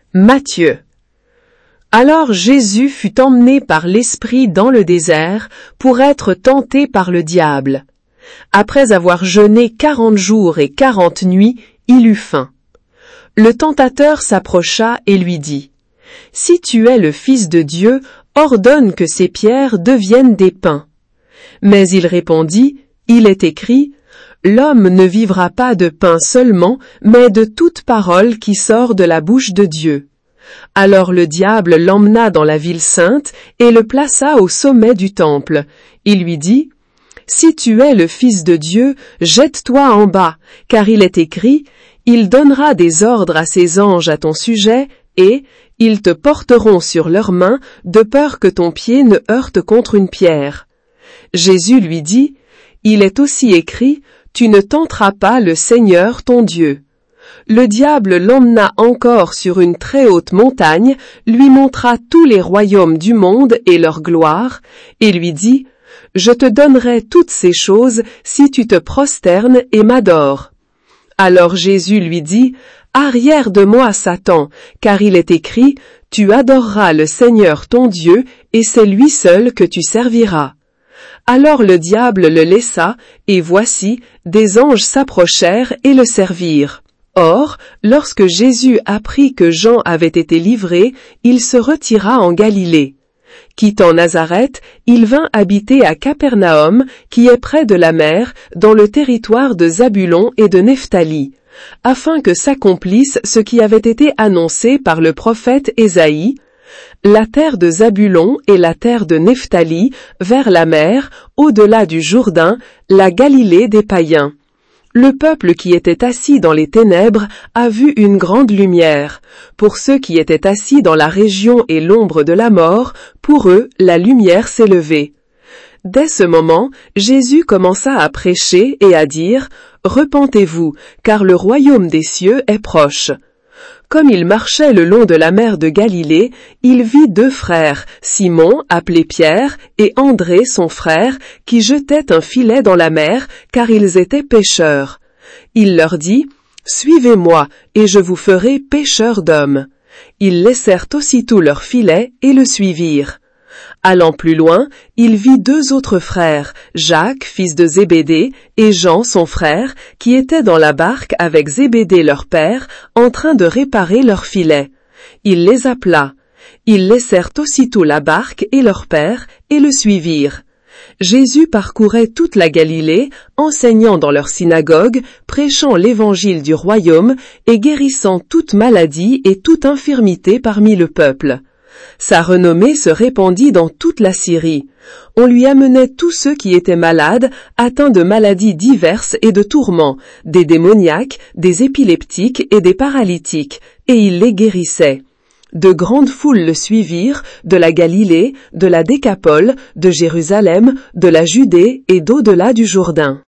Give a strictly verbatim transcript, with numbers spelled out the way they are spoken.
Matthieu. Alors Jésus fut emmené par l'Esprit dans le désert pour être tenté par le diable. Après avoir jeûné quarante jours et quarante nuits, il eut faim. Le tentateur s'approcha et lui dit, « Si tu es le Fils de Dieu, ordonne que ces pierres deviennent des pains. » Mais il répondit, « Il est écrit, « L'homme ne vivra pas de pain seulement, mais de toute parole qui sort de la bouche de Dieu. » Alors le diable l'emmena dans la ville sainte et le plaça au sommet du temple. Il lui dit, « Si tu es le Fils de Dieu, jette-toi en bas, car il est écrit, « Il donnera des ordres à ses anges à ton sujet, et ils te porteront sur leurs mains, de peur que ton pied ne heurte contre une pierre. » Jésus lui dit, « Il est aussi écrit, « Tu ne tenteras pas le Seigneur ton Dieu. » Le diable l'emmena encore sur une très haute montagne, lui montra tous les royaumes du monde et leur gloire, et lui dit, « Je te donnerai toutes ces choses si tu te prosternes et m'adores. » Alors Jésus lui dit, « Arrière de moi, Satan, car il est écrit, « Tu adoreras le Seigneur ton Dieu, et c'est lui seul que tu serviras. » Alors le diable le laissa, et voici, des anges s'approchèrent et le servirent. Or, lorsque Jésus apprit que Jean avait été livré, il se retira en Galilée. Quittant Nazareth, il vint habiter à Capernaum, qui est près de la mer, dans le territoire de Zabulon et de Nephtali, afin que s'accomplisse ce qui avait été annoncé par le prophète Ésaïe, la terre de Zabulon et la terre de Nephtali, vers la mer, au-delà du Jourdain, la Galilée des païens. Le peuple qui était assis dans les ténèbres a vu une grande lumière. Pour ceux qui étaient assis dans la région et l'ombre de la mort, pour eux, la lumière s'est levée. Dès ce moment, Jésus commença à prêcher et à dire, « Repentez-vous, car le royaume des cieux est proche. » Comme il marchait le long de la mer de Galilée, il vit deux frères, Simon, appelé Pierre, et André, son frère, qui jetaient un filet dans la mer, car ils étaient pêcheurs. Il leur dit, « Suivez-moi, et je vous ferai pêcheurs d'hommes. » Ils laissèrent aussitôt leur filet et le suivirent. Allant plus loin, il vit deux autres frères, Jacques, fils de Zébédée, et Jean, son frère, qui étaient dans la barque avec Zébédée leur père, en train de réparer leur filet. Il les appela. Ils laissèrent aussitôt la barque et leur père, et le suivirent. Jésus parcourait toute la Galilée, enseignant dans leur synagogue, prêchant l'évangile du royaume, et guérissant toute maladie et toute infirmité parmi le peuple. Sa renommée se répandit dans toute la Syrie. On lui amenait tous ceux qui étaient malades, atteints de maladies diverses et de tourments, des démoniaques, des épileptiques et des paralytiques, et il les guérissait. De grandes foules le suivirent, de la Galilée, de la Décapole, de Jérusalem, de la Judée et d'au-delà du Jourdain.